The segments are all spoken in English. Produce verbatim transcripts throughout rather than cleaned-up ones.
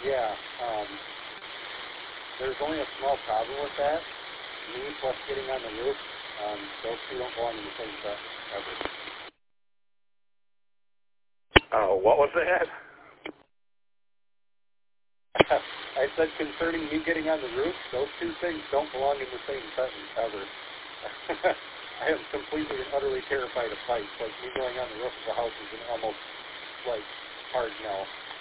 Yeah, um, there's only a small problem with that. Me plus getting on the roof, um, those two don't belong in the same set ever. Oh, what was that? I said concerning me getting on the roof, those two things don't belong in the same sentence ever. I am completely and utterly terrified of heights. Like, me going on the roof of the house is an almost, like, hard no.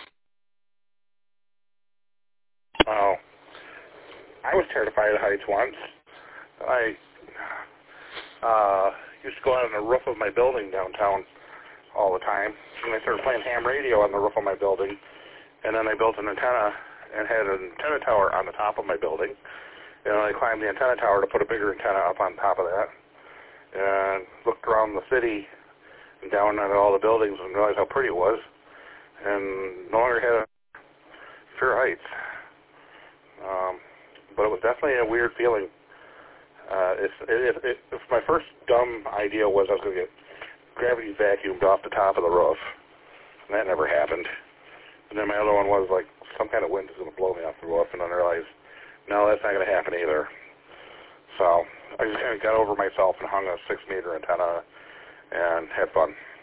Oh. I was terrified of heights once. I uh, used to go out on the roof of my building downtown all the time. And I started playing ham radio on the roof of my building. And then I built an antenna and had an antenna tower on the top of my building. And I climbed the antenna tower to put a bigger antenna up on top of that. And looked around the city and down at all the buildings and realized how pretty it was. And no longer had a fear of heights. Um, but it was definitely a weird feeling. Uh, if, if, if, if my first dumb idea was I was going to get gravity vacuumed off the top of the roof, and that never happened. And then my other one was like some kind of wind is going to blow me off the roof, and then I realized, no, that's not going to happen either. So I just kind of got over myself and hung a six-meter antenna and had fun.